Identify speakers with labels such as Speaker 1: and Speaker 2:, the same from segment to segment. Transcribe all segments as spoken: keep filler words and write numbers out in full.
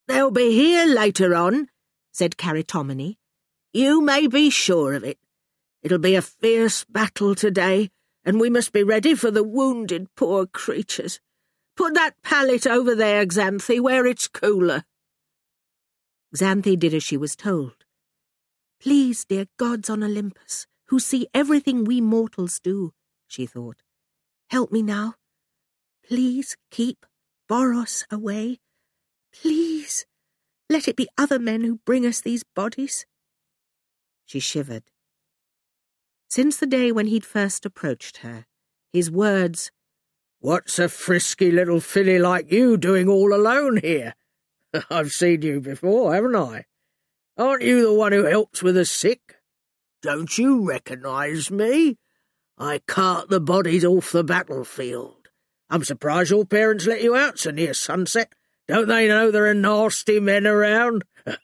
Speaker 1: They'll be here later on, said Caritomony. You may be sure of it. It'll be a fierce battle today, and we must be ready for the wounded poor creatures. Put that pallet over there, Xanthe, where it's cooler.
Speaker 2: Xanthe did as she was told. Please, dear gods on Olympus, who see everything we mortals do, she thought, help me now. Please keep Boros away. Please, let it be other men who bring us these bodies. She shivered. Since the day when he'd first approached her, his words,
Speaker 1: "What's a frisky little filly like you doing all alone here? I've seen you before, haven't I? Aren't you the one who helps with the sick? Don't you recognise me? I cart the bodies off the battlefield. I'm surprised your parents let you out so near sunset. Don't they know there are nasty men around?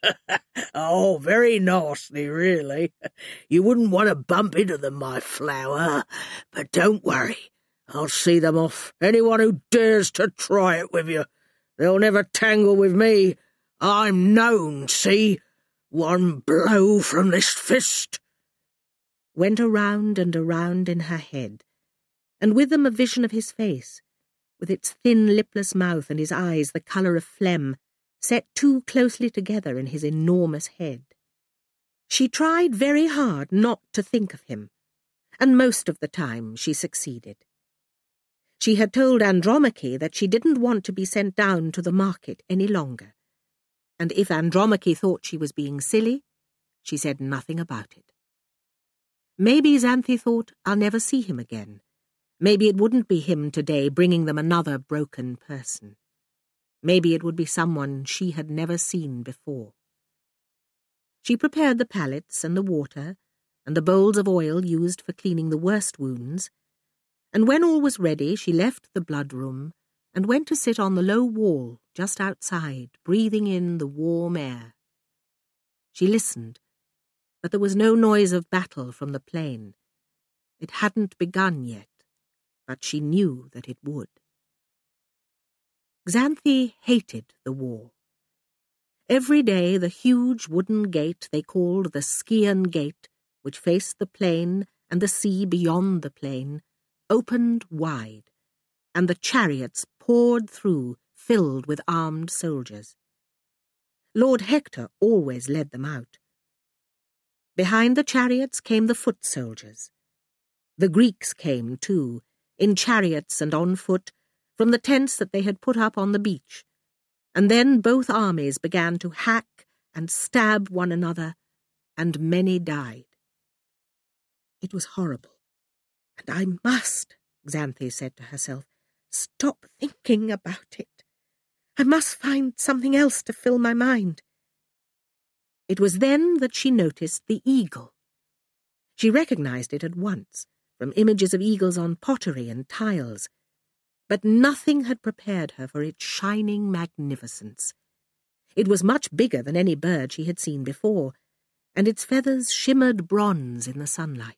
Speaker 1: Oh, very nasty, really. You wouldn't want to bump into them, my flower. But don't worry. I'll see them off. Anyone who dares to try it with you. They'll never tangle with me. I'm known, see? One blow from this fist."
Speaker 2: Went around and around in her head, and with them a vision of his face, with its thin lipless mouth and his eyes the colour of phlegm, set too closely together in his enormous head. She tried very hard not to think of him, and most of the time she succeeded. She had told Andromache that she didn't want to be sent down to the market any longer, and if Andromache thought she was being silly, she said nothing about it. Maybe Xanthe thought, I'll never see him again. Maybe it wouldn't be him today bringing them another broken person. Maybe it would be someone she had never seen before. She prepared the pallets and the water and the bowls of oil used for cleaning the worst wounds, and when all was ready she left the blood room and went to sit on the low wall just outside, breathing in the warm air. She listened, but there was no noise of battle from the plain. It hadn't begun yet, but she knew that it would. Xanthe hated the war. Every day the huge wooden gate they called the Scian Gate, which faced the plain and the sea beyond the plain, opened wide, and the chariots poured through, filled with armed soldiers. Lord Hector always led them out. Behind the chariots came the foot soldiers. The Greeks came, too, in chariots and on foot, from the tents that they had put up on the beach, and then both armies began to hack and stab one another, and many died. It was horrible, and I must, Xanthe said to herself, stop thinking about it. I must find something else to fill my mind. It was then that she noticed the eagle. She recognized it at once, from images of eagles on pottery and tiles, but nothing had prepared her for its shining magnificence. It was much bigger than any bird she had seen before, and its feathers shimmered bronze in the sunlight.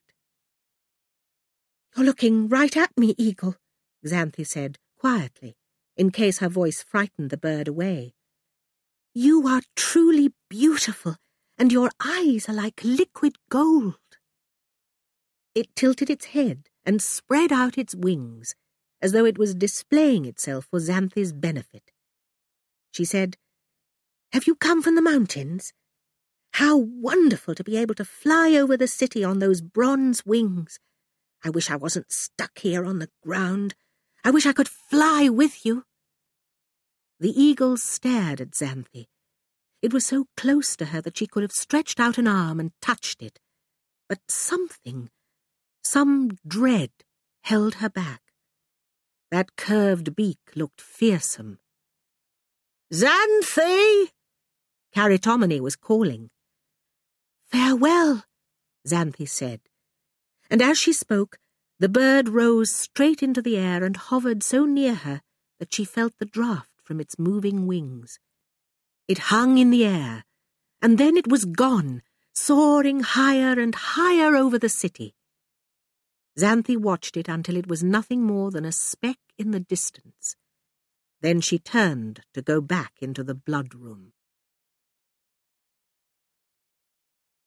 Speaker 2: "You're looking right at me, eagle," Xanthe said, quietly, in case her voice frightened the bird away. "You are truly beautiful, and your eyes are like liquid gold." It tilted its head and spread out its wings, as though it was displaying itself for Xanthe's benefit. She said, "Have you come from the mountains? How wonderful to be able to fly over the city on those bronze wings. I wish I wasn't stuck here on the ground. I wish I could fly with you." The eagle stared at Xanthe. It was so close to her that she could have stretched out an arm and touched it, but something, some dread, held her back. That curved beak looked fearsome. "Xanthe!" Caritomony was calling. "Farewell," Xanthe said, and as she spoke, the bird rose straight into the air and hovered so near her that she felt the draught from its moving wings. It hung in the air, and then it was gone, soaring higher and higher over the city. Xanthe watched it until it was nothing more than a speck in the distance. Then she turned to go back into the blood room.